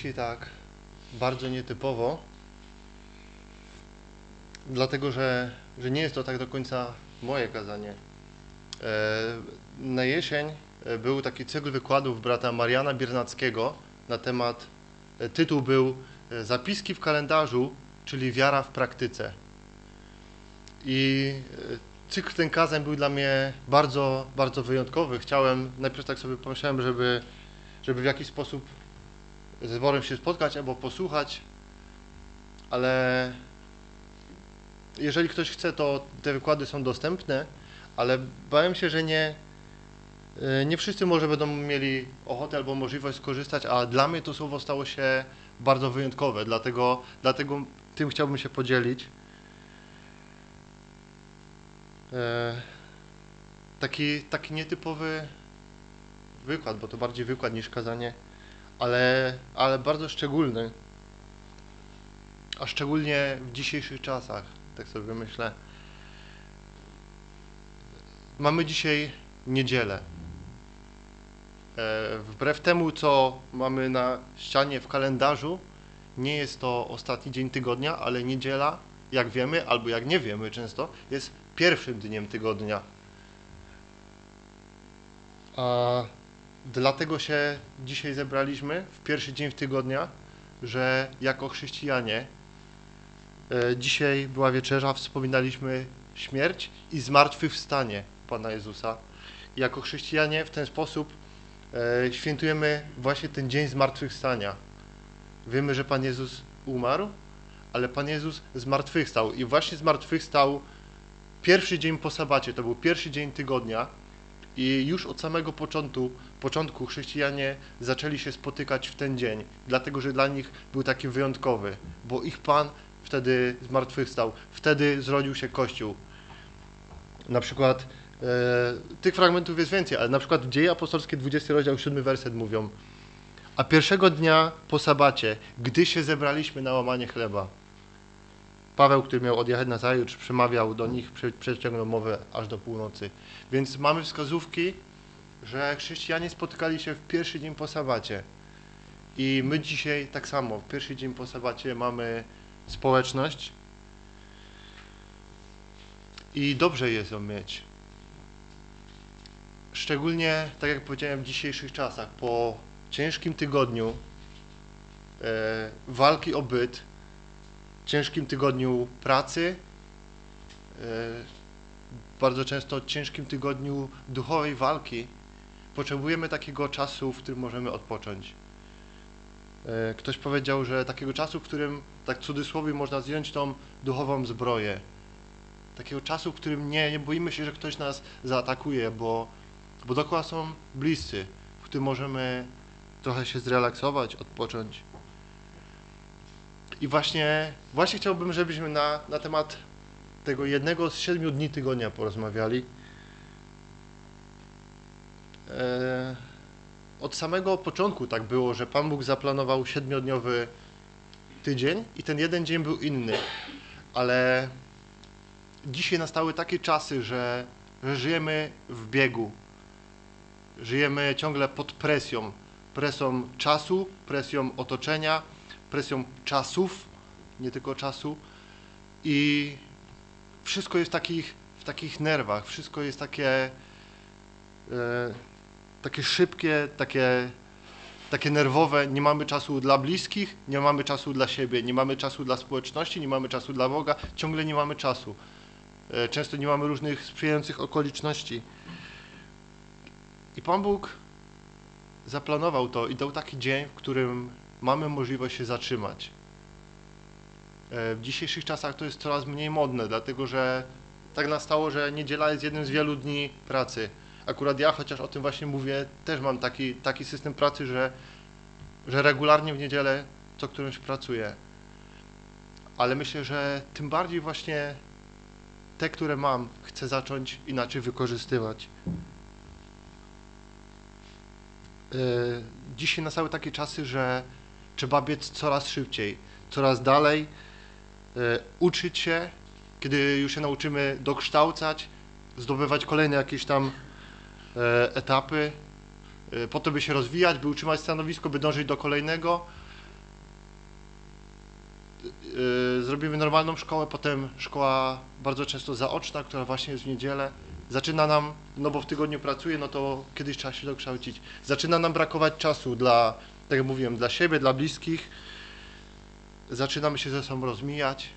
dzisiaj tak bardzo nietypowo, dlatego że nie jest to tak do końca moje kazanie. Na jesień był taki cykl wykładów brata Mariana Biernackiego na temat, tytuł był Zapiski w kalendarzu, czyli wiara w praktyce. I cykl ten kazań był dla mnie bardzo, bardzo wyjątkowy. Najpierw tak sobie pomyślałem, żeby w jakiś sposób ze zborem się spotkać albo posłuchać, ale jeżeli ktoś chce, to te wykłady są dostępne, ale bałem się, że nie wszyscy może będą mieli ochotę albo możliwość skorzystać, a dla mnie to słowo stało się bardzo wyjątkowe, dlatego tym chciałbym się podzielić. Taki nietypowy wykład, bo to bardziej wykład niż kazanie, ale bardzo szczególny, a szczególnie w dzisiejszych czasach, tak sobie myślę. Mamy dzisiaj niedzielę. Wbrew temu, co mamy na ścianie w kalendarzu, nie jest to ostatni dzień tygodnia, ale niedziela, jak wiemy, albo jak nie wiemy często, jest pierwszym dniem tygodnia. A dlatego się dzisiaj zebraliśmy w pierwszy dzień tygodnia, że jako chrześcijanie dzisiaj była wieczerza, wspominaliśmy śmierć i zmartwychwstanie Pana Jezusa. I jako chrześcijanie w ten sposób świętujemy właśnie ten dzień zmartwychwstania. Wiemy, że Pan Jezus umarł, ale Pan Jezus zmartwychwstał i właśnie zmartwychwstał pierwszy dzień po sabacie, to był pierwszy dzień tygodnia i już od samego początku chrześcijanie zaczęli się spotykać w ten dzień, dlatego że dla nich był taki wyjątkowy, bo ich Pan wtedy zmartwychwstał, wtedy zrodził się Kościół. Na przykład tych fragmentów jest więcej, ale na przykład w Dzieje Apostolskie 20 rozdział 7 werset mówią: a pierwszego dnia po sabacie, gdy się zebraliśmy na łamanie chleba, Paweł, który miał odjechać na zajutrz, przemawiał do nich, przeciągnął mowę aż do północy. Więc mamy wskazówki, że chrześcijanie spotykali się w pierwszy dzień po sabacie. I my dzisiaj tak samo, w pierwszy dzień po sabacie mamy społeczność i dobrze jest ją mieć. Szczególnie, tak jak powiedziałem, w dzisiejszych czasach, po ciężkim tygodniu walki o byt, ciężkim tygodniu pracy, bardzo często ciężkim tygodniu duchowej walki, potrzebujemy takiego czasu, w którym możemy odpocząć. Ktoś powiedział, że takiego czasu, w którym, tak w cudzysłowie, można zdjąć tą duchową zbroję. Takiego czasu, w którym nie boimy się, że ktoś nas zaatakuje, bo dookoła są bliscy, w którym możemy trochę się zrelaksować, odpocząć. I właśnie chciałbym, żebyśmy na temat tego jednego z 7 dni tygodnia porozmawiali. Od samego początku tak było, że Pan Bóg zaplanował 7-dniowy tydzień i ten jeden dzień był inny, ale dzisiaj nastały takie czasy, że żyjemy w biegu. Żyjemy ciągle pod presją czasu, presją otoczenia, presją czasów, nie tylko czasu, i wszystko jest w takich nerwach, wszystko jest takie szybkie, takie nerwowe. Nie mamy czasu dla bliskich, nie mamy czasu dla siebie, nie mamy czasu dla społeczności, nie mamy czasu dla Boga, ciągle nie mamy czasu. Często nie mamy różnych sprzyjających okoliczności. I Pan Bóg zaplanował to i dał taki dzień, w którym mamy możliwość się zatrzymać. W dzisiejszych czasach to jest coraz mniej modne, dlatego że tak nastało, że niedziela jest jednym z wielu dni pracy. Akurat ja, chociaż o tym właśnie mówię, też mam taki system pracy, że regularnie w niedzielę co którymś pracuję. Ale myślę, że tym bardziej właśnie te, które mam, chcę zacząć inaczej wykorzystywać. Dzisiaj nastały takie czasy, że trzeba biec coraz szybciej, coraz dalej, uczyć się, kiedy już się nauczymy dokształcać, zdobywać kolejne jakieś tam etapy, po to by się rozwijać, by utrzymać stanowisko, by dążyć do kolejnego, zrobimy normalną szkołę, potem szkoła bardzo często zaoczna, która właśnie jest w niedzielę. Zaczyna nam, no bo w tygodniu pracuję, no to kiedyś trzeba się dokształcić. Zaczyna nam brakować czasu dla, tak jak mówiłem, dla siebie, dla bliskich. Zaczynamy się ze sobą rozmijać.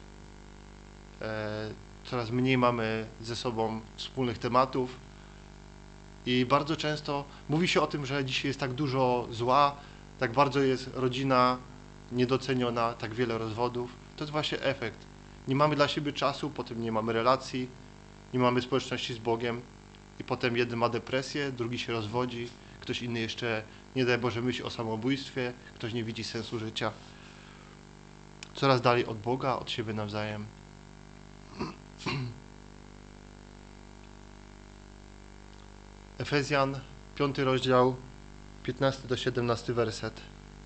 Coraz mniej mamy ze sobą wspólnych tematów. I bardzo często mówi się o tym, że dzisiaj jest tak dużo zła, tak bardzo jest rodzina niedoceniona, tak wiele rozwodów. To jest właśnie efekt. Nie mamy dla siebie czasu, potem nie mamy relacji, nie mamy społeczności z Bogiem i potem jeden ma depresję, drugi się rozwodzi, ktoś inny jeszcze, nie daj Boże, myśli o samobójstwie, ktoś nie widzi sensu życia. Coraz dalej od Boga, od siebie nawzajem. Efezjan, 5 rozdział, 15 do 17 werset.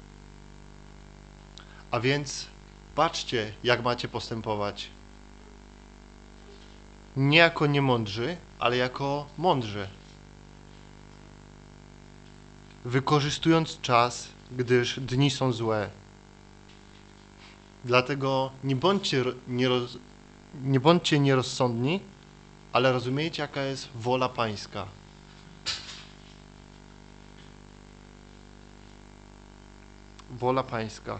A więc patrzcie, jak macie postępować. Nie jako niemądrzy, ale jako mądrzy. Wykorzystując czas, gdyż dni są złe. Dlatego nie bądźcie nierozsądni, ale rozumiejcie, jaka jest wola Pańska. Wola Pańska.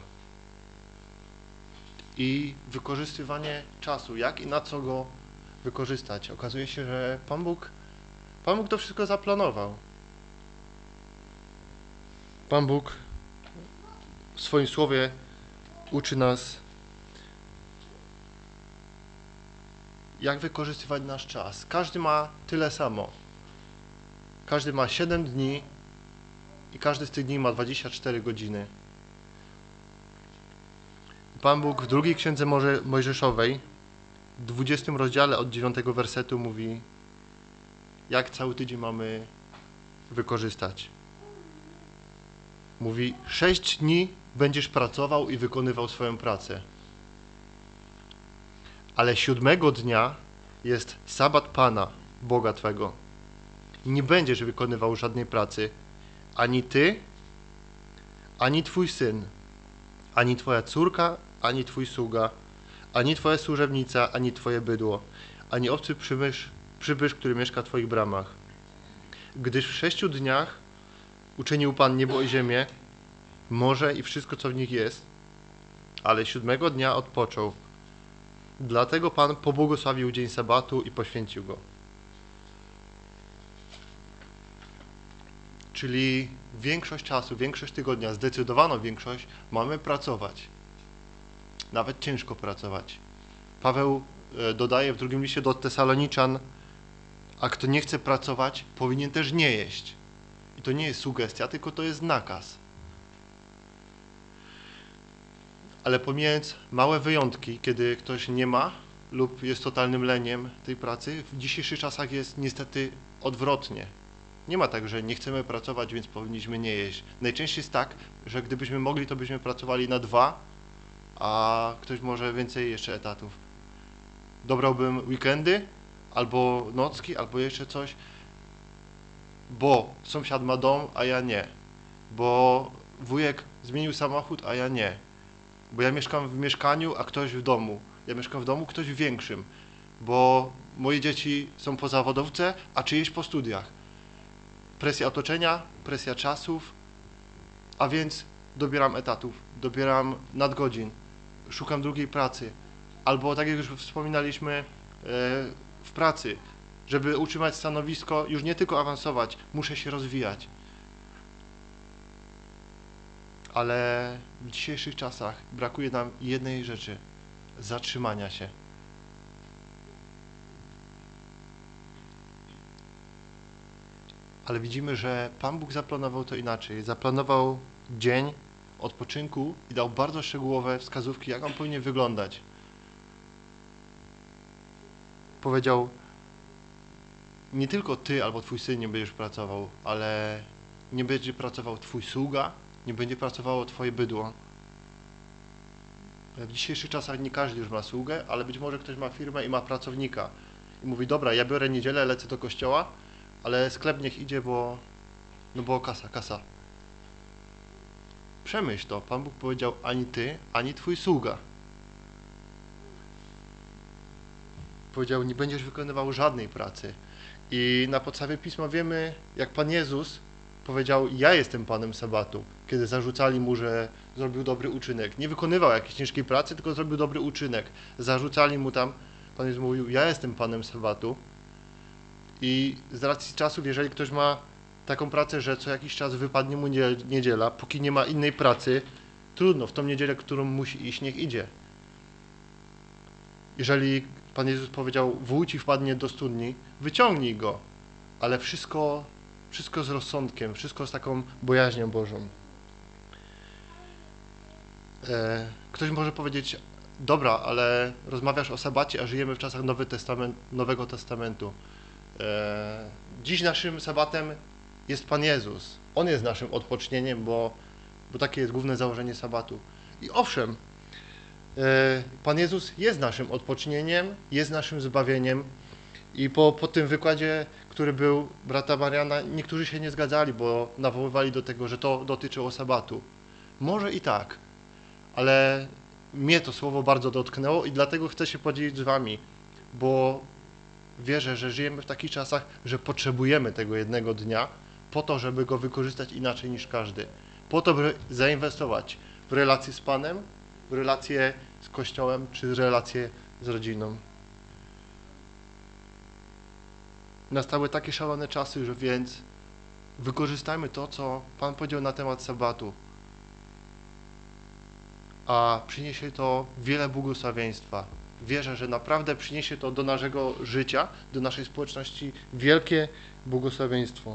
I wykorzystywanie czasu, jak i na co go wykorzystać. Okazuje się, że Pan Bóg to wszystko zaplanował. Pan Bóg w swoim słowie uczy nas, jak wykorzystywać nasz czas. Każdy ma tyle samo. Każdy ma 7 dni i każdy z tych dni ma 24 godziny. Pan Bóg w drugiej księdze Mojżeszowej, w 20 rozdziale od 9 wersetu mówi, jak cały tydzień mamy wykorzystać. Mówi, 6 dni będziesz pracował i wykonywał swoją pracę. Ale 7 dnia jest sabat Pana, Boga Twego. Nie będziesz wykonywał żadnej pracy, ani ty, ani twój syn, ani twoja córka, ani twój sługa, ani twoja służebnica, ani twoje bydło, ani obcy przybysz, który mieszka w twoich bramach. Gdyż w 6 dniach uczynił Pan niebo i ziemię, morze i wszystko, co w nich jest, ale 7 dnia odpoczął. Dlatego Pan pobłogosławił dzień sabatu i poświęcił go. Czyli większość czasu, większość tygodnia, zdecydowaną większość mamy pracować. Nawet ciężko pracować. Paweł dodaje w drugim liście do Tesaloniczan, a kto nie chce pracować, powinien też nie jeść. I to nie jest sugestia, tylko to jest nakaz. Ale pomijając małe wyjątki, kiedy ktoś nie ma lub jest totalnym leniem tej pracy, w dzisiejszych czasach jest niestety odwrotnie. Nie ma tak, że nie chcemy pracować, więc powinniśmy nie jeść. Najczęściej jest tak, że gdybyśmy mogli, to byśmy pracowali na 2, a ktoś może więcej jeszcze etatów. Dobrałbym weekendy, albo nocki, albo jeszcze coś, bo sąsiad ma dom, a ja nie. Bo wujek zmienił samochód, a ja nie. Bo ja mieszkam w mieszkaniu, a ktoś w domu. Ja mieszkam w domu, ktoś w większym. Bo moje dzieci są po zawodowce, a czyjeś po studiach. Presja otoczenia, presja czasów, a więc dobieram etatów, dobieram nadgodzin, szukam drugiej pracy. Albo tak jak już wspominaliśmy, w pracy, żeby utrzymać stanowisko, już nie tylko awansować, muszę się rozwijać. Ale w dzisiejszych czasach brakuje nam jednej rzeczy, zatrzymania się. Ale widzimy, że Pan Bóg zaplanował to inaczej. Zaplanował dzień odpoczynku i dał bardzo szczegółowe wskazówki, jak on powinien wyglądać. Powiedział, nie tylko ty albo twój syn nie będziesz pracował, ale nie będzie pracował twój sługa, nie będzie pracowało twoje bydło. W dzisiejszych czasach nie każdy już ma sługę, ale być może ktoś ma firmę i ma pracownika. I mówi, dobra, ja biorę niedzielę, lecę do kościoła, ale sklep niech idzie, bo kasa. Przemyśl to. Pan Bóg powiedział, ani ty, ani twój sługa. powiedział, nie będziesz wykonywał żadnej pracy. I na podstawie Pisma wiemy, jak Pan Jezus powiedział, ja jestem Panem Sabatu, kiedy zarzucali mu, że zrobił dobry uczynek. Nie wykonywał jakiejś ciężkiej pracy, tylko zrobił dobry uczynek. Zarzucali mu tam, Pan Jezus mówił, ja jestem Panem Sabatu. I z racji czasów, jeżeli ktoś ma taką pracę, że co jakiś czas wypadnie mu niedziela, póki nie ma innej pracy, trudno, w tą niedzielę, którą musi iść, niech idzie. Jeżeli Pan Jezus powiedział, wół ci wpadnie do studni, wyciągnij go, ale wszystko z rozsądkiem, wszystko z taką bojaźnią Bożą. Ktoś może powiedzieć, dobra, ale rozmawiasz o sabacie, a żyjemy w czasach Nowego Testamentu. Dziś naszym sabatem jest Pan Jezus. On jest naszym odpocznieniem, bo takie jest główne założenie sabatu. I owszem, Pan Jezus jest naszym odpocznieniem, jest naszym zbawieniem i po tym wykładzie, który był brata Mariana, niektórzy się nie zgadzali, bo nawoływali do tego, że to dotyczyło sabatu. Może i tak, ale mnie to słowo bardzo dotknęło i dlatego chcę się podzielić z wami, bo wierzę, że żyjemy w takich czasach, że potrzebujemy tego jednego dnia po to, żeby go wykorzystać inaczej niż każdy. Po to, by zainwestować w relacje z Panem, w relacje z Kościołem, czy relacje z rodziną. Nastały takie szalone czasy, że więc wykorzystajmy to, co Pan powiedział na temat sabatu, a przyniesie to wiele błogosławieństwa. Wierzę, że naprawdę przyniesie to do naszego życia, do naszej społeczności wielkie błogosławieństwo.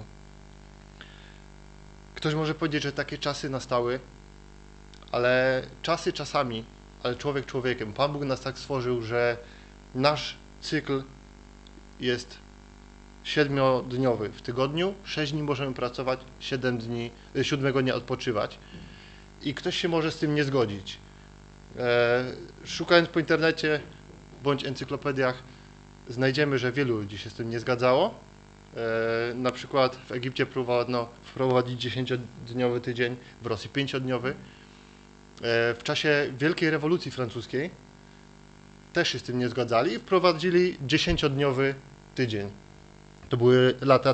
Ktoś może powiedzieć, że takie czasy nastały, ale czasy czasami, ale człowiek człowiekiem. Pan Bóg nas tak stworzył, że nasz cykl jest 7-dniowy. W tygodniu 6 dni możemy pracować, 7 dnia odpoczywać. I ktoś się może z tym nie zgodzić. Szukając po internecie bądź encyklopediach znajdziemy, że wielu ludzi się z tym nie zgadzało. Na przykład w Egipcie próbowano wprowadzić 10-dniowy tydzień, w Rosji 5-dniowy. W czasie Wielkiej Rewolucji Francuskiej też się z tym nie zgadzali i wprowadzili 10-dniowy tydzień. To były lata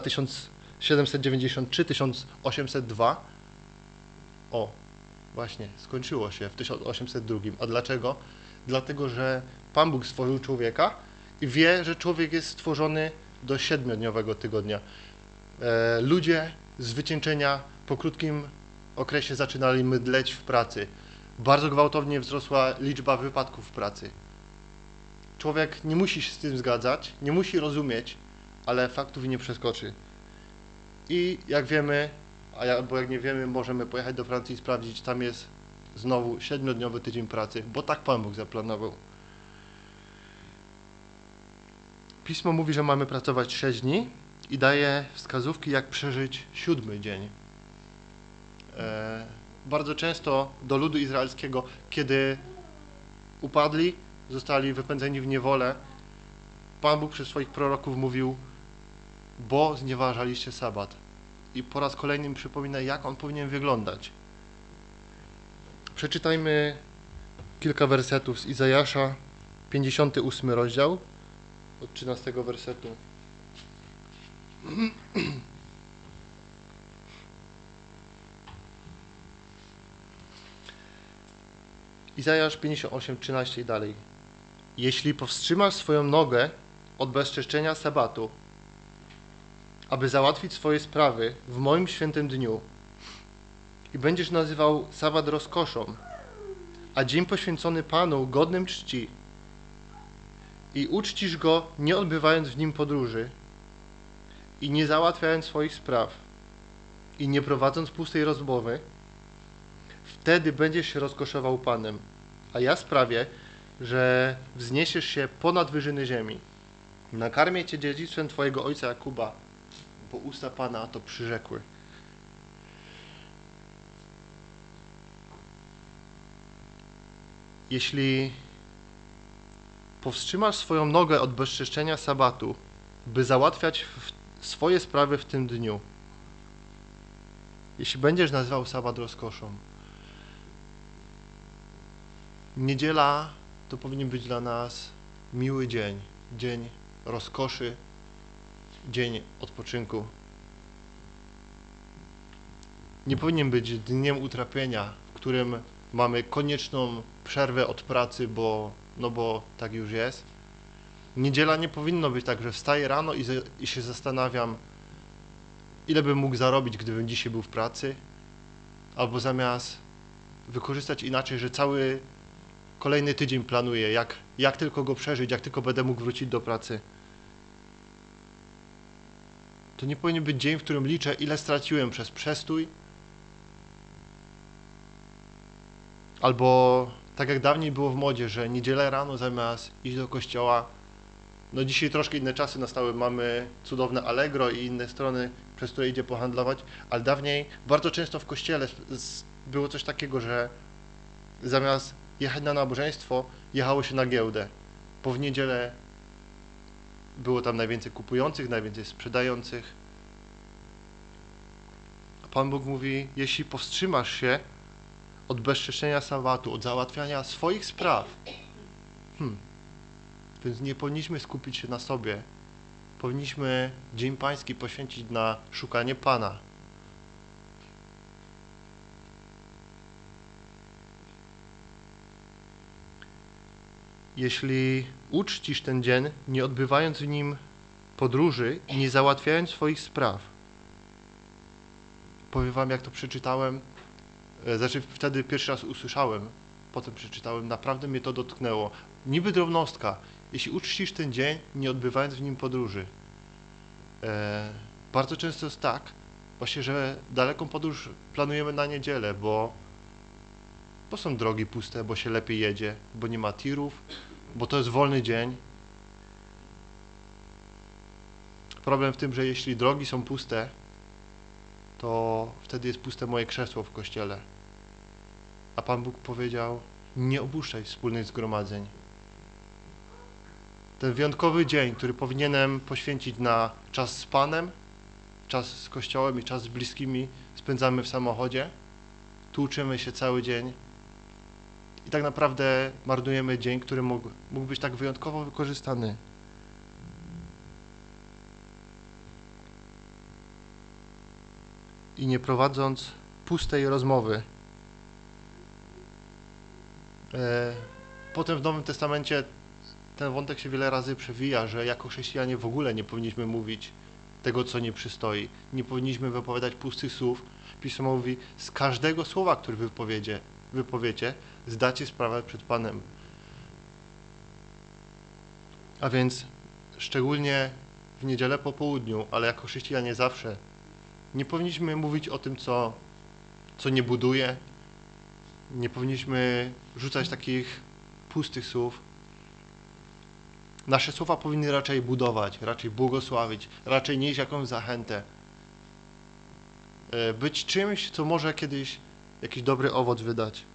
1793-1802. O, właśnie, skończyło się w 1802. A dlaczego? Dlatego, że Pan Bóg stworzył człowieka i wie, że człowiek jest stworzony do 7-dniowego tygodnia. Ludzie z wycieńczenia po krótkim okresie zaczynali mydleć w pracy. Bardzo gwałtownie wzrosła liczba wypadków w pracy. Człowiek nie musi się z tym zgadzać, nie musi rozumieć, ale faktów nie przeskoczy. I jak wiemy, albo jak nie wiemy, możemy pojechać do Francji i sprawdzić, tam jest znowu 7-dniowy tydzień pracy, bo tak Pan Bóg zaplanował. Pismo mówi, że mamy pracować 6 dni i daje wskazówki, jak przeżyć 7 dzień. Bardzo często do ludu izraelskiego, kiedy upadli, zostali wypędzeni w niewolę, Pan Bóg przez swoich proroków mówił, bo znieważaliście sabat. I po raz kolejny im przypomina, jak on powinien wyglądać. Przeczytajmy kilka wersetów z Izajasza, 58 rozdział, od 13 wersetu. Izajasz 58, 13 i dalej. Jeśli powstrzymasz swoją nogę od bezczeszczenia sabatu, aby załatwić swoje sprawy w moim świętym dniu i będziesz nazywał sabat rozkoszą, a dzień poświęcony Panu godnym czci i uczcisz go nie odbywając w nim podróży i nie załatwiając swoich spraw i nie prowadząc pustej rozmowy, wtedy będziesz się rozkoszował Panem, a ja sprawię, że wzniesiesz się ponad wyżyny ziemi. Nakarmię cię dziedzictwem twojego ojca Jakuba, bo usta Pana to przyrzekły. Jeśli powstrzymasz swoją nogę od bezczeszczenia sabatu, by załatwiać swoje sprawy w tym dniu, jeśli będziesz nazywał sabat rozkoszą, niedziela to powinien być dla nas miły dzień. dzień rozkoszy, dzień odpoczynku. Nie powinien być dniem utrapienia, w którym mamy konieczną przerwę od pracy, bo tak już jest. Niedziela nie powinno być tak, że wstaję rano i się zastanawiam, ile bym mógł zarobić, gdybym dzisiaj był w pracy, albo zamiast wykorzystać inaczej, że cały kolejny tydzień planuję, jak tylko go przeżyć, jak tylko będę mógł wrócić do pracy. To nie powinien być dzień, w którym liczę, ile straciłem przez przestój, albo tak jak dawniej było w modzie, że niedzielę rano zamiast iść do kościoła, no dzisiaj troszkę inne czasy nastały, mamy cudowne Allegro i inne strony, przez które idzie pohandlować, ale dawniej bardzo często w kościele było coś takiego, że zamiast jechać na nabożeństwo, jechało się na giełdę, bo w niedzielę było tam najwięcej kupujących, najwięcej sprzedających. A Pan Bóg mówi, jeśli powstrzymasz się od bezczeszczenia sabatu, od załatwiania swoich spraw, więc nie powinniśmy skupić się na sobie. Powinniśmy Dzień Pański poświęcić na szukanie Pana. Jeśli uczcisz ten dzień, nie odbywając w nim podróży i nie załatwiając swoich spraw. Powiem wam, jak to przeczytałem, wtedy pierwszy raz usłyszałem, potem przeczytałem, naprawdę mnie to dotknęło. Niby drobnostka, jeśli uczcisz ten dzień, nie odbywając w nim podróży. Bardzo często jest tak, właśnie, że daleką podróż planujemy na niedzielę, bo są drogi puste, bo się lepiej jedzie, bo nie ma tirów, bo to jest wolny dzień. Problem w tym, że jeśli drogi są puste, to wtedy jest puste moje krzesło w kościele. A Pan Bóg powiedział, nie opuszczaj wspólnych zgromadzeń. Ten wyjątkowy dzień, który powinienem poświęcić na czas z Panem, czas z Kościołem i czas z bliskimi, spędzamy w samochodzie. Tu uczymy się cały dzień. I tak naprawdę marnujemy dzień, który mógł być tak wyjątkowo wykorzystany. I nie prowadząc pustej rozmowy. Potem w Nowym Testamencie ten wątek się wiele razy przewija, że jako chrześcijanie w ogóle nie powinniśmy mówić tego, co nie przystoi. Nie powinniśmy wypowiadać pustych słów. Pismo mówi, z każdego słowa, które wypowiecie, zdacie sprawę przed Panem. A więc szczególnie w niedzielę po południu, ale jako chrześcijanie zawsze, nie powinniśmy mówić o tym, co nie buduje. Nie powinniśmy rzucać takich pustych słów. Nasze słowa powinny raczej budować, raczej błogosławić, raczej nieść jakąś zachętę. Być czymś, co może kiedyś jakiś dobry owoc wydać.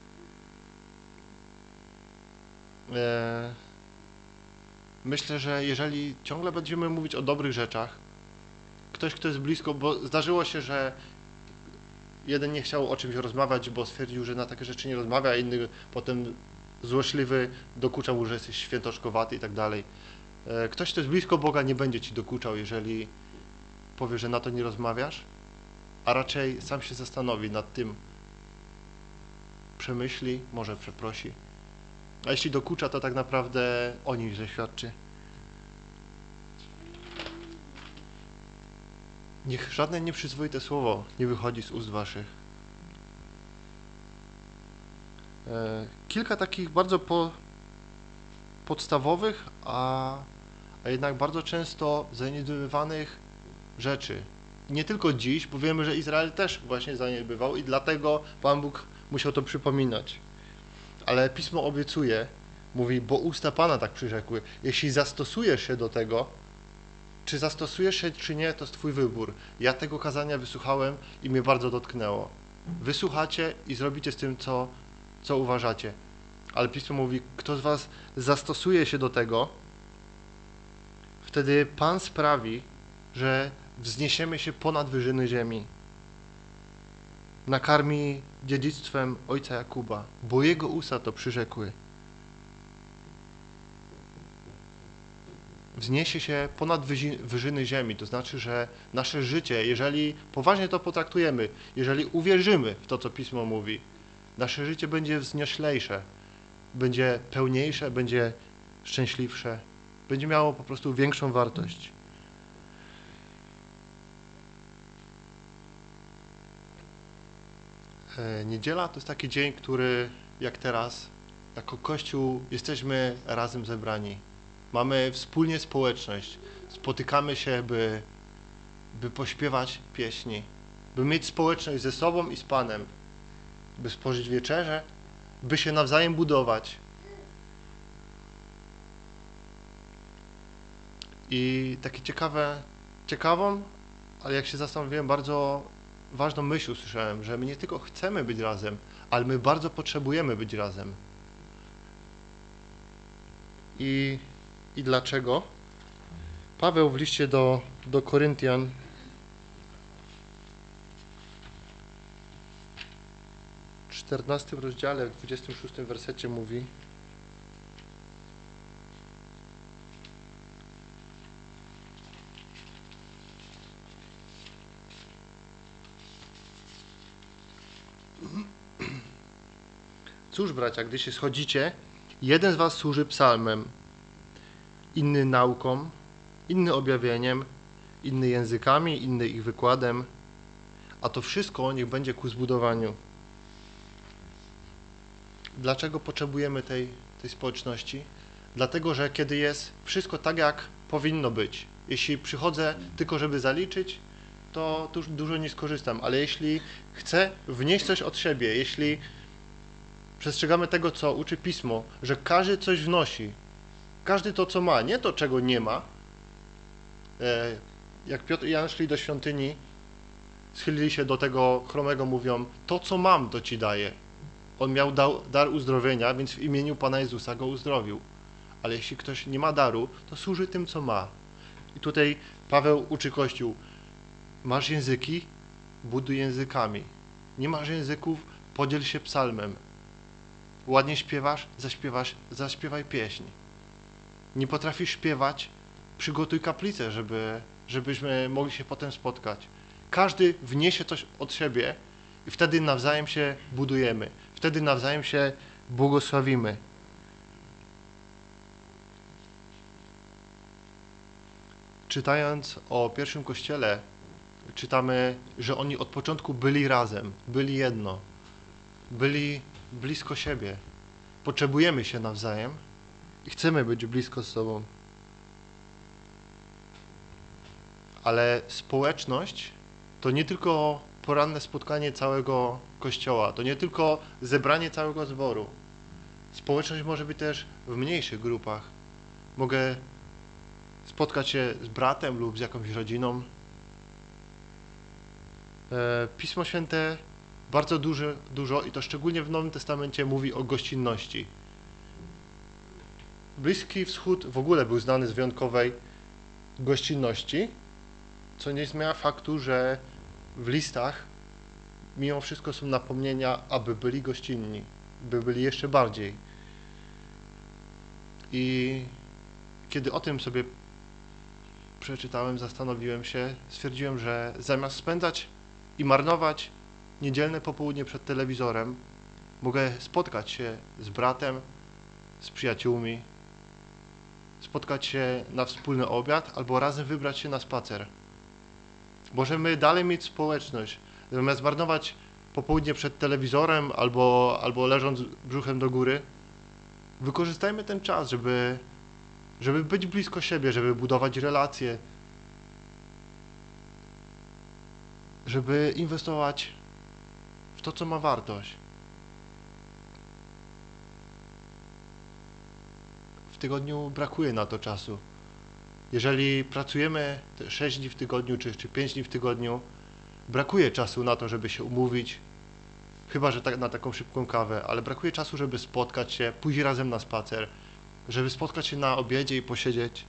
Myślę, że jeżeli ciągle będziemy mówić o dobrych rzeczach, ktoś, kto jest blisko, bo zdarzyło się, że jeden nie chciał o czymś rozmawiać, bo stwierdził, że na takie rzeczy nie rozmawia, a inny potem złośliwy dokuczał mu, że jesteś świętoszkowaty i tak dalej. Ktoś, kto jest blisko Boga, nie będzie ci dokuczał, jeżeli powie, że na to nie rozmawiasz, a raczej sam się zastanowi nad tym, przemyśli, może przeprosi. A jeśli dokucza, to tak naprawdę o nim źle świadczy. Niech żadne nieprzyzwoite słowo nie wychodzi z ust waszych. Kilka takich bardzo podstawowych, a jednak bardzo często zaniedbywanych rzeczy. Nie tylko dziś, bo wiemy, że Izrael też właśnie zaniedbywał i dlatego Pan Bóg musiał to przypominać. Ale Pismo obiecuje, mówi, bo usta Pana tak przyrzekły. Jeśli zastosujesz się do tego, czy zastosujesz się, czy nie, to jest twój wybór. Ja tego kazania wysłuchałem i mnie bardzo dotknęło. Wysłuchacie i zrobicie z tym, co uważacie. Ale Pismo mówi, kto z was zastosuje się do tego, wtedy Pan sprawi, że wzniesiemy się ponad wyżyny ziemi. Nakarmi dziedzictwem ojca Jakuba, bo jego usta to przyrzekły. wzniesie się ponad wyżyny ziemi. To znaczy, że nasze życie, jeżeli poważnie to potraktujemy, jeżeli uwierzymy w to, co Pismo mówi, nasze życie będzie wznioślejsze, będzie pełniejsze, będzie szczęśliwsze, będzie miało po prostu większą wartość. Niedziela to jest taki dzień, który jak teraz, jako Kościół jesteśmy razem zebrani. Mamy wspólnie społeczność, spotykamy się, by pośpiewać pieśni, by mieć społeczność ze sobą i z Panem, by spożyć wieczerzę, by się nawzajem budować. I takie ciekawą, ale jak się zastanowiłem, bardzo ważną myśl usłyszałem, że my nie tylko chcemy być razem, ale my bardzo potrzebujemy być razem. I dlaczego? Paweł w liście do Koryntian w 14 rozdziale, w 26 wersecie mówi: Cóż, bracia, gdy się schodzicie, jeden z was służy psalmem, inny nauką, inny objawieniem, inny językami, inny ich wykładem, a to wszystko niech będzie ku zbudowaniu. Dlaczego potrzebujemy tej społeczności? Dlatego, że kiedy jest wszystko tak, jak powinno być, jeśli przychodzę tylko, żeby zaliczyć, to już dużo nie skorzystam, ale jeśli chcę wnieść coś od siebie, jeśli przestrzegamy tego, co uczy Pismo, że każdy coś wnosi, każdy to, co ma, nie to, czego nie ma. Jak Piotr i Jan szli do świątyni, schylili się do tego chromego, mówią: to, co mam, to ci daję. On miał dar uzdrowienia, więc w imieniu Pana Jezusa go uzdrowił. Ale jeśli ktoś nie ma daru, to służy tym, co ma. I tutaj Paweł uczy Kościół: masz języki? Buduj językami. Nie masz języków? Podziel się psalmem. Ładnie śpiewasz? Zaśpiewaj pieśń. Nie potrafisz śpiewać? Przygotuj kaplicę, żebyśmy mogli się potem spotkać. Każdy wniesie coś od siebie i wtedy nawzajem się budujemy. Wtedy nawzajem się błogosławimy. Czytając o pierwszym Kościele, czytamy, że oni od początku byli razem, byli jedno, byli blisko siebie. Potrzebujemy się nawzajem i chcemy być blisko z sobą. Ale społeczność to nie tylko poranne spotkanie całego Kościoła, to nie tylko zebranie całego zboru. Społeczność może być też w mniejszych grupach. Mogę spotkać się z bratem lub z jakąś rodziną. Pismo Święte bardzo dużo i to szczególnie w Nowym Testamencie mówi o gościnności. Bliski Wschód w ogóle był znany z wyjątkowej gościnności, co nie zmienia faktu, że w listach mimo wszystko są napomnienia, aby byli gościnni, by byli jeszcze bardziej. I kiedy o tym sobie przeczytałem, zastanowiłem się, stwierdziłem, że zamiast spędzać i marnować niedzielne popołudnie przed telewizorem, mogę spotkać się z bratem, z przyjaciółmi, spotkać się na wspólny obiad albo razem wybrać się na spacer. Możemy dalej mieć społeczność, zamiast marnować popołudnie przed telewizorem albo leżąc brzuchem do góry. Wykorzystajmy ten czas, żeby być blisko siebie, żeby budować relacje, żeby inwestować w to, co ma wartość. W tygodniu brakuje na to czasu. Jeżeli pracujemy 6 dni w tygodniu czy 5 dni w tygodniu, brakuje czasu na to, żeby się umówić, chyba że na taką szybką kawę, ale brakuje czasu, żeby spotkać się, pójść razem na spacer, żeby spotkać się na obiedzie i posiedzieć.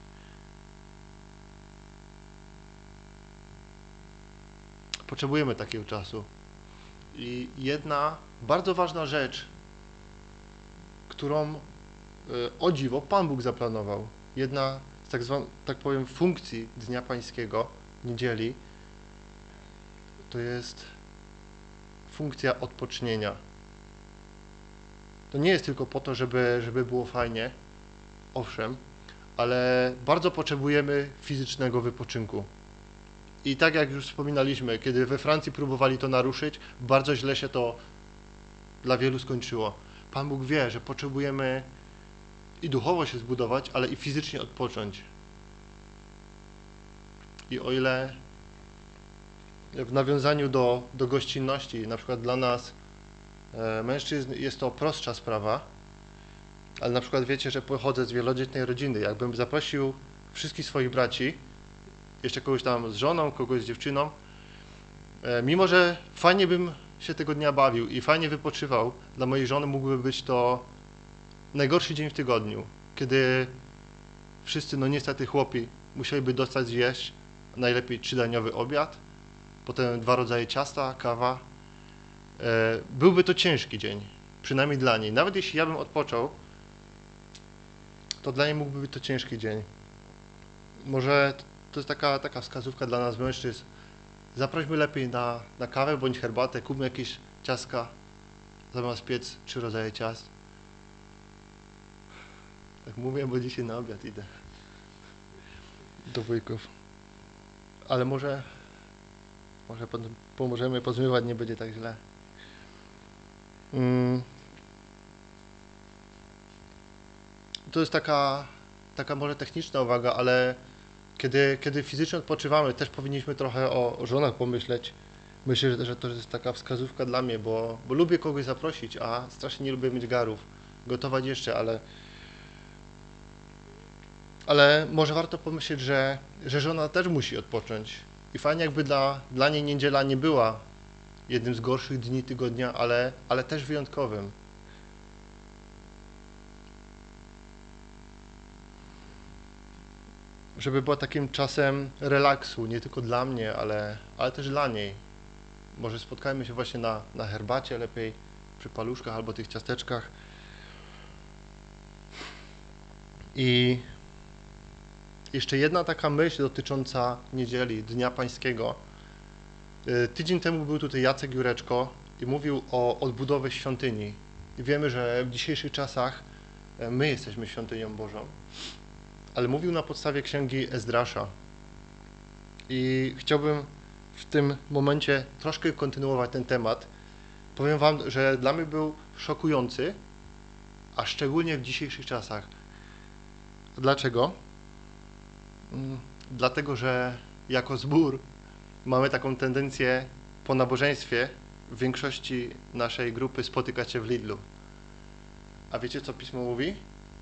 Potrzebujemy takiego czasu. I jedna bardzo ważna rzecz, którą o dziwo Pan Bóg zaplanował, jedna z tak powiem, funkcji Dnia Pańskiego, niedzieli, to jest funkcja odpocznienia. To nie jest tylko po to, żeby było fajnie, owszem, ale bardzo potrzebujemy fizycznego wypoczynku. I tak jak już wspominaliśmy, kiedy we Francji próbowali to naruszyć, bardzo źle się to dla wielu skończyło. Pan Bóg wie, że potrzebujemy i duchowo się zbudować, ale i fizycznie odpocząć. I o ile w nawiązaniu do gościnności, na przykład dla nas, mężczyzn, jest to prostsza sprawa, ale na przykład wiecie, że pochodzę z wielodzietnej rodziny. Jakbym zaprosił wszystkich swoich braci, jeszcze kogoś tam z żoną, kogoś z dziewczyną, mimo że fajnie bym się tego dnia bawił i fajnie wypoczywał, dla mojej żony mógłby być to najgorszy dzień w tygodniu, kiedy wszyscy, no niestety chłopi, musieliby dostać zjeść najlepiej 3-daniowy obiad, potem 2 rodzaje ciasta, kawa. Byłby to ciężki dzień, przynajmniej dla niej. Nawet jeśli ja bym odpoczął, to dla niej mógłby być to ciężki dzień. Może to jest taka wskazówka dla nas mężczyzn. Zaprośmy lepiej na kawę bądź herbatę, kupmy jakieś ciastka, zamiast piec 3 rodzaje ciast. Tak mówię, bo dzisiaj na obiad idę do wujków. Ale może pomożemy pozmywać, nie będzie tak źle. To jest taka może techniczna uwaga, ale kiedy fizycznie odpoczywamy, też powinniśmy trochę o żonach pomyśleć. Myślę, że to jest taka wskazówka dla mnie, bo lubię kogoś zaprosić, a strasznie nie lubię mieć garów. Gotować jeszcze, ale może warto pomyśleć, że żona też musi odpocząć. I fajnie jakby dla niej niedziela nie była jednym z gorszych dni tygodnia, ale też wyjątkowym. Żeby była takim czasem relaksu, nie tylko dla mnie, ale też dla niej. Może spotkajmy się właśnie na herbacie lepiej, przy paluszkach albo tych ciasteczkach. I jeszcze jedna taka myśl dotycząca niedzieli, Dnia Pańskiego. Tydzień temu był tutaj Jacek Jureczko i mówił o odbudowie świątyni. I wiemy, że w dzisiejszych czasach my jesteśmy świątynią Bożą. Ale mówił na podstawie księgi Ezdrasza. I chciałbym w tym momencie troszkę kontynuować ten temat. Powiem wam, że dla mnie był szokujący, a szczególnie w dzisiejszych czasach. Dlaczego? Dlatego, że jako zbór mamy taką tendencję po nabożeństwie w większości naszej grupy spotykać się w Lidlu. A wiecie, co Pismo mówi?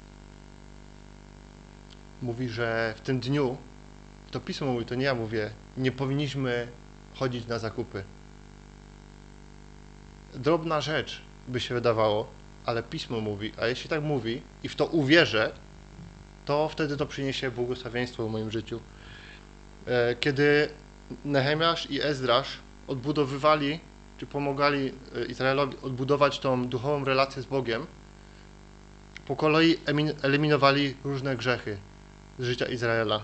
Mówi, że w tym dniu, to Pismo mówi, to nie ja mówię, nie powinniśmy chodzić na zakupy. Drobna rzecz by się wydawało, ale Pismo mówi, a jeśli tak mówi i w to uwierzę, to wtedy to przyniesie błogosławieństwo w moim życiu. Kiedy Nehemiasz i Ezdrasz odbudowywali, czy pomagali Izraelowi odbudować tą duchową relację z Bogiem, po kolei eliminowali różne grzechy z życia Izraela.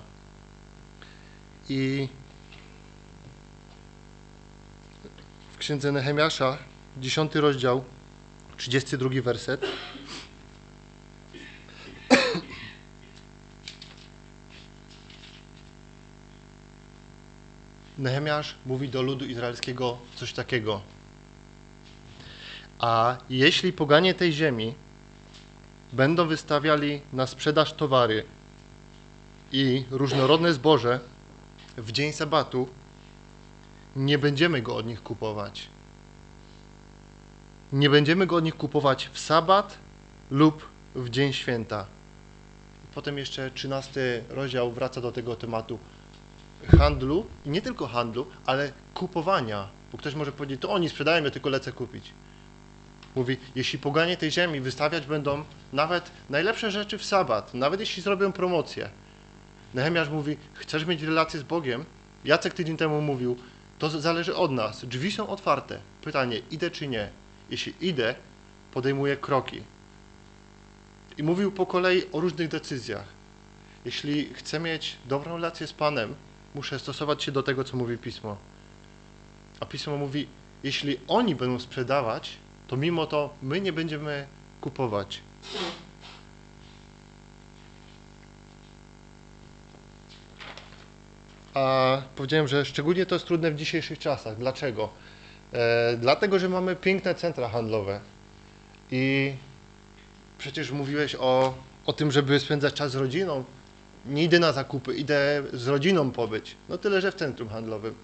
I w księdze Nehemiasza, 10 rozdział, 32 werset. Nehemiasz mówi do ludu izraelskiego coś takiego. A jeśli poganie tej ziemi będą wystawiali na sprzedaż towary i różnorodne zboże w dzień sabatu, nie będziemy go od nich kupować. Nie będziemy go od nich kupować w sabat lub w dzień święta. Potem jeszcze 13 rozdział wraca do tego tematu handlu, i nie tylko handlu, ale kupowania. Bo ktoś może powiedzieć, to oni sprzedają, ja tylko lecę kupić. Mówi, jeśli poganie tej ziemi wystawiać będą nawet najlepsze rzeczy w sabat, nawet jeśli zrobią promocję. Nehemiasz mówi, chcesz mieć relację z Bogiem? Jacek tydzień temu mówił, to zależy od nas, drzwi są otwarte. Pytanie, idę czy nie? Jeśli idę, podejmuję kroki. I mówił po kolei o różnych decyzjach. Jeśli chcę mieć dobrą relację z Panem, muszę stosować się do tego, co mówi Pismo. A Pismo mówi, jeśli oni będą sprzedawać, to mimo to my nie będziemy kupować. A powiedziałem, że szczególnie to jest trudne w dzisiejszych czasach. Dlaczego? Dlatego, że mamy piękne centra handlowe i przecież mówiłeś o tym, żeby spędzać czas z rodziną. Nie idę na zakupy, idę z rodziną pobyć. No tyle, że w centrum handlowym.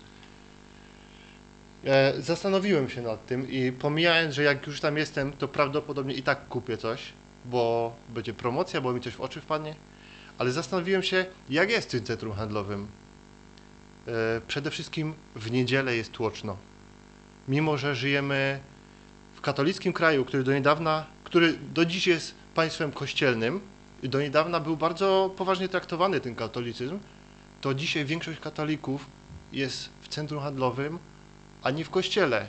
Zastanowiłem się nad tym i pomijając, że jak już tam jestem, to prawdopodobnie i tak kupię coś, bo będzie promocja, bo mi coś w oczy wpadnie, ale zastanowiłem się, jak jest w tym centrum handlowym. Przede wszystkim w niedzielę jest tłoczno. Mimo że żyjemy w katolickim kraju, który do dziś jest państwem kościelnym i do niedawna był bardzo poważnie traktowany ten katolicyzm, to dzisiaj większość katolików jest w centrum handlowym, a nie w kościele.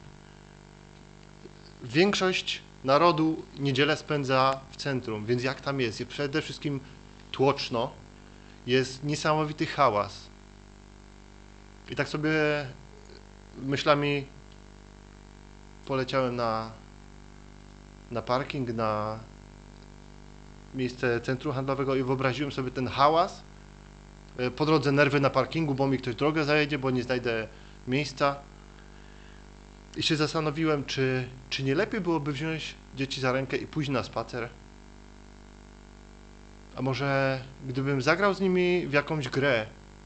Większość narodu niedzielę spędza w centrum, więc jak tam jest? Jest przede wszystkim tłoczno, jest niesamowity hałas. I tak sobie myślami poleciałem na parking, na miejsce centrum handlowego i wyobraziłem sobie ten hałas. Po drodze nerwy na parkingu, bo mi ktoś drogę zajedzie, bo nie znajdę miejsca. I się zastanowiłem, czy nie lepiej byłoby wziąć dzieci za rękę i pójść na spacer? A może gdybym zagrał z nimi w jakąś grę,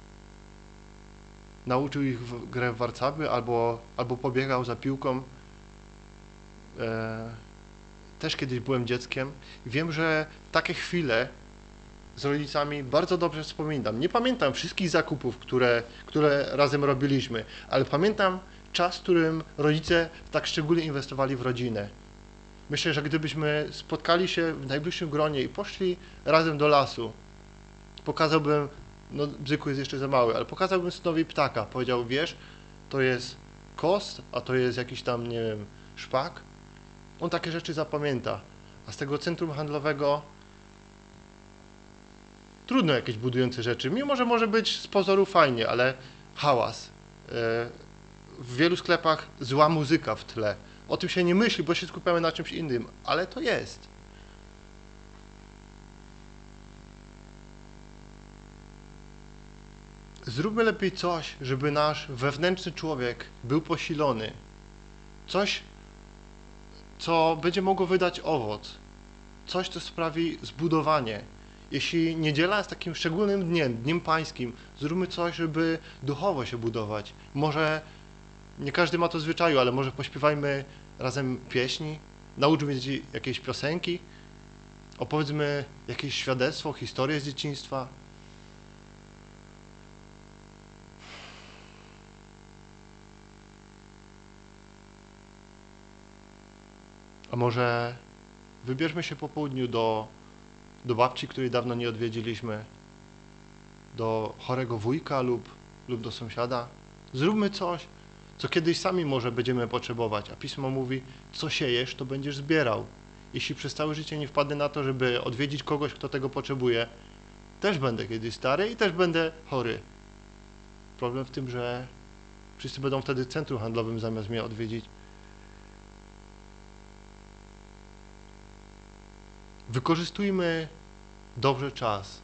nauczył ich grę w warcaby albo pobiegał za piłką. Też kiedyś byłem dzieckiem i wiem, że takie chwile z rodzicami bardzo dobrze wspominam. Nie pamiętam wszystkich zakupów, które razem robiliśmy, ale pamiętam czas, w którym rodzice tak szczególnie inwestowali w rodzinę. Myślę, że gdybyśmy spotkali się w najbliższym gronie i poszli razem do lasu, pokazałbym, no bzyku jest jeszcze za mały, ale pokazałbym synowi ptaka. Powiedział, wiesz, to jest kost, a to jest jakiś tam, nie wiem, szpak. On takie rzeczy zapamięta. A z tego centrum handlowego trudno jakieś budujące rzeczy, mimo że może być z pozoru fajnie, ale hałas. W wielu sklepach zła muzyka w tle. O tym się nie myśli, bo się skupiamy na czymś innym, ale to jest. Zróbmy lepiej coś, żeby nasz wewnętrzny człowiek był posilony. Coś, co będzie mogło wydać owoc. Coś, co sprawi zbudowanie. Jeśli niedziela jest takim szczególnym dniem pańskim, zróbmy coś, żeby duchowo się budować. Może nie każdy ma to w zwyczaju, ale może pośpiewajmy razem pieśni, nauczmy dzieci jakieś piosenki, opowiedzmy jakieś świadectwo, historię z dzieciństwa. A może wybierzmy się po południu do babci, której dawno nie odwiedziliśmy, do chorego wujka lub do sąsiada. Zróbmy coś, co kiedyś sami może będziemy potrzebować, a Pismo mówi, co siejesz, to będziesz zbierał. Jeśli przez całe życie nie wpadnę na to, żeby odwiedzić kogoś, kto tego potrzebuje, też będę kiedyś stary i też będę chory. Problem w tym, że wszyscy będą wtedy w centrum handlowym zamiast mnie odwiedzić. Wykorzystujmy dobrze czas.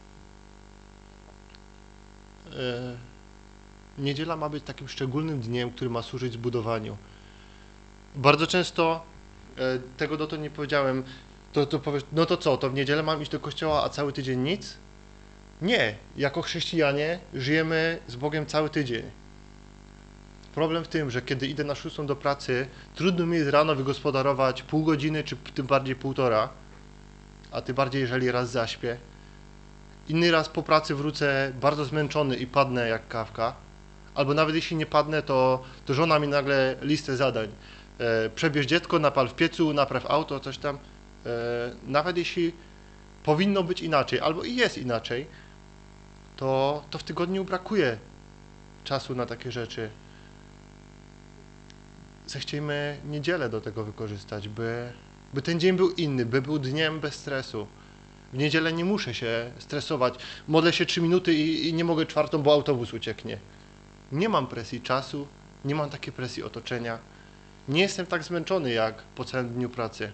Niedziela ma być takim szczególnym dniem, który ma służyć zbudowaniu. Bardzo często, tego dotąd nie powiedziałem, to powiesz, no to co, to w niedzielę mam iść do kościoła, a cały tydzień nic? Nie, jako chrześcijanie żyjemy z Bogiem cały tydzień. Problem w tym, że kiedy idę na 6 do pracy, trudno mi jest rano wygospodarować pół godziny, czy tym bardziej półtora, a tym bardziej, jeżeli raz zaśpię. Inny raz po pracy wrócę bardzo zmęczony i padnę jak kawka. Albo nawet jeśli nie padnę, to żona mi nagle listę zadań. Przebierz dziecko, napal w piecu, napraw auto, coś tam. Nawet jeśli powinno być inaczej, albo i jest inaczej, to w tygodniu brakuje czasu na takie rzeczy. Zechciejmy niedzielę do tego wykorzystać, by ten dzień był inny, by był dniem bez stresu. W niedzielę nie muszę się stresować. Modlę się 3 minuty i nie mogę 4, bo autobus ucieknie. Nie mam presji czasu, nie mam takiej presji otoczenia. Nie jestem tak zmęczony jak po całym dniu pracy.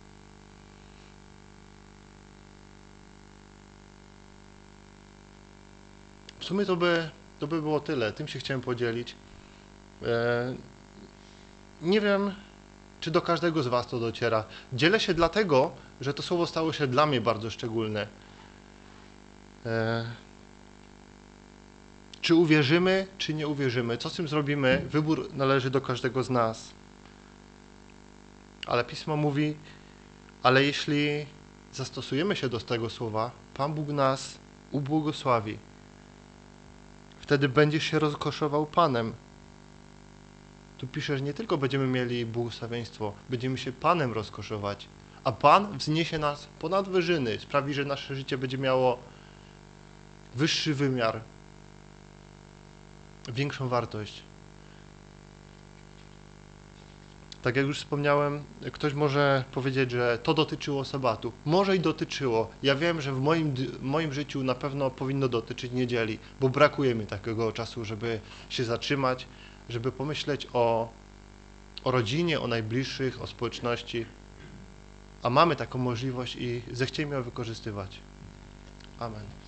W sumie to by było tyle. Tym się chciałem podzielić. Nie wiem, czy do każdego z Was to dociera. Dzielę się dlatego, że to słowo stało się dla mnie bardzo szczególne. Czy uwierzymy, czy nie uwierzymy? Co z tym zrobimy? Wybór należy do każdego z nas. Ale Pismo mówi, ale jeśli zastosujemy się do tego słowa, Pan Bóg nas ubłogosławi. Wtedy będziesz się rozkoszował Panem. Tu pisze, że nie tylko będziemy mieli błogosławieństwo, będziemy się Panem rozkoszować, a Pan wzniesie nas ponad wyżyny, sprawi, że nasze życie będzie miało wyższy wymiar, większą wartość. Tak jak już wspomniałem, ktoś może powiedzieć, że to dotyczyło sabatu. Może i dotyczyło. Ja wiem, że w moim życiu na pewno powinno dotyczyć niedzieli, bo brakuje mi takiego czasu, żeby się zatrzymać, żeby pomyśleć o rodzinie, o najbliższych, o społeczności. A mamy taką możliwość i zechciejmy ją wykorzystywać. Amen.